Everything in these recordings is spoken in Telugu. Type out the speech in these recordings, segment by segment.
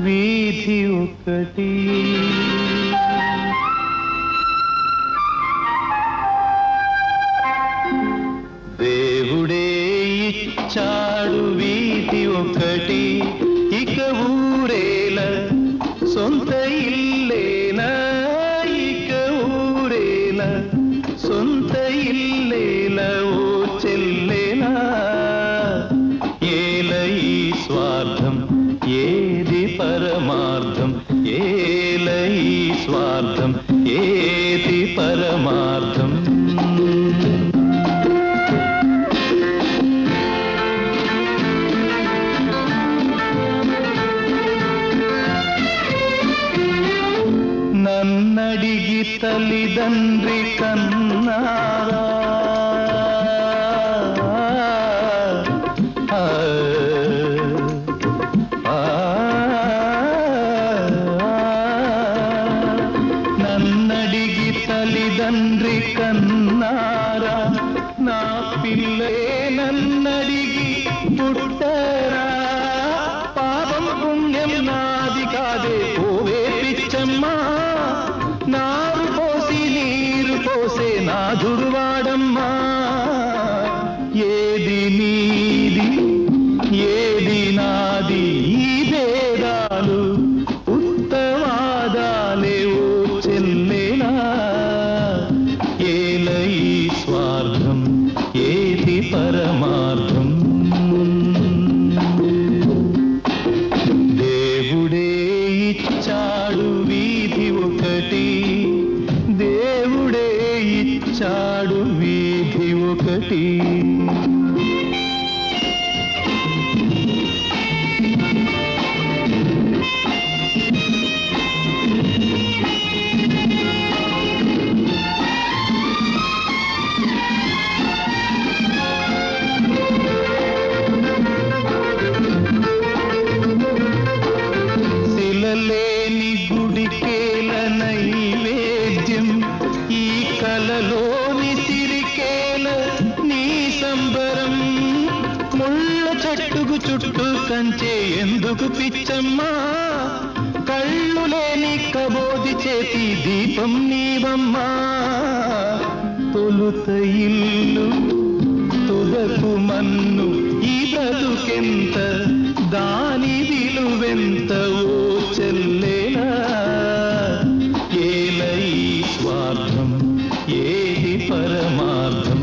వీధి ఒకటి. దేవుడే ఇచ్చాడు వీధి ఒకటి, ఇక ఊరేల సొంత ఇల్లేనా, ఇక ఊరేల సొంత ఇల్లేలా ఓ చెల్లేనా. ఏల ఈ స్వార్థం ఏది పరమార్థం, ఏల ఈ స్వార్థం ఏది పరమార్థం. నన్నడిగి తల్లిదండ్రి కన్నారా, నన్నడిగి తల్లిదండ్రి కన్నారా, నా పిల్లే నన్నడిగి పుట్టరా. పాపం పుణ్యం నాది కాదే ఓవే పిచ్చమ్మా, నారు పోసి నీరు పోసే నాథుడు వాడమ్మా. ఏది నీది ఏది నాది ఈ భేదాలు ఉత్తవాదాలే ఓ చెల్లేనా. ఏల ఈ స్వార్థం ఏది పరమార్థం. దేవుడే ఇచ్చాడు వీధి ఒకటి, దేవుడే ఇచ్చాడు వీధి ఒకటి. శిలలేని గుడికేల నైవేద్యం, ఈ కలలోని సిరికేల నీ సంబరం. ముళ్ళ చెట్టుకు చుట్టూ కంచే ఎందుకు పిచ్చమ్మా, కళ్ళు లేని కబోది చేతి దీపం నీవమ్మా. తొలుత ఇల్లు తుదకు మన్ను ఈ బ్రతుకెంత, దాని విలువెంత ఓ చెల్లేనా. ఏల ఈ స్వార్థం ఏది పరమార్థం.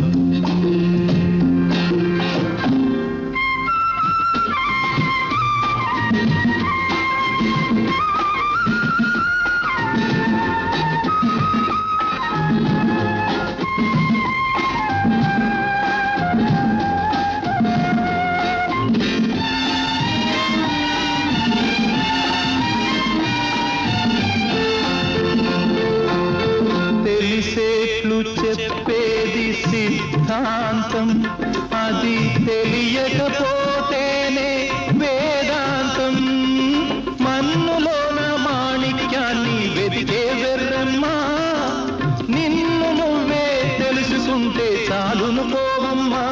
తెలిసేట్లు చెప్పేది సిద్ధాంతం, అది తెలియకపోతేనే వేదాంతం. మన్నులోన మాణిక్యాన్ని వెదికే వెర్రమ్మా, నిన్ను నువ్వే తెలుసుకుంటే చాలును పోవమ్మా.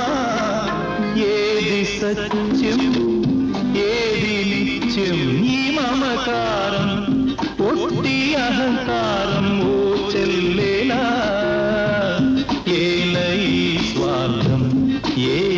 ఏది సత్యం ఏది నిత్యం ఈ మమకారం ఒట్టి అహంకారం ఓ చెల్లేలా. ఏల ఈ స్వార్థం ఏ